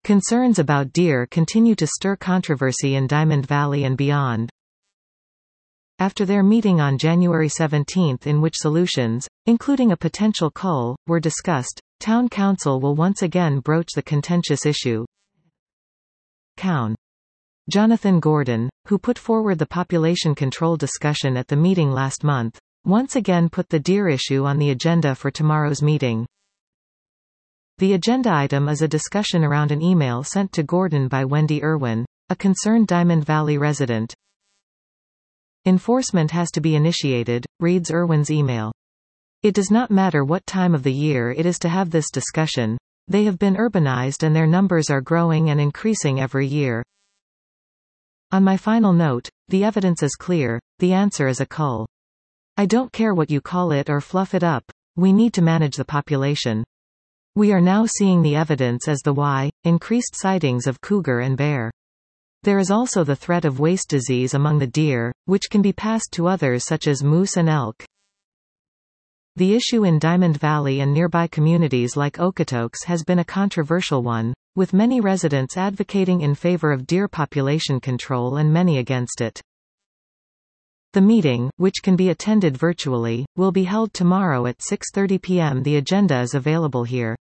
Concerns about deer continue to stir controversy in Diamond Valley and beyond. After their meeting on January 17 in which solutions, including a potential cull, were discussed, Town Council will once again broach the contentious issue. Coun. Jonathan Gordon, who put forward the population control discussion at the meeting last month, once again put the deer issue on the agenda for tomorrow's meeting. The agenda item is a discussion around an email sent to Gordon by Wendy Irwin, a concerned Diamond Valley resident. Enforcement has to be initiated, reads Irwin's email. It does not matter what time of the year it is to have this discussion. They have been urbanized and their numbers are growing and increasing every year. On my final note, the evidence is clear, the answer is a cull. I don't care what you call it or fluff it up, we need to manage the population. We are now seeing the evidence as the why, increased sightings of cougar and bear. There is also the threat of waste disease among the deer, which can be passed to others such as moose and elk. The issue in Diamond Valley and nearby communities like Okotoks has been a controversial one, with many residents advocating in favor of deer population control and many against it. The meeting, which can be attended virtually, will be held tomorrow at 6:30 p.m. The agenda is available here.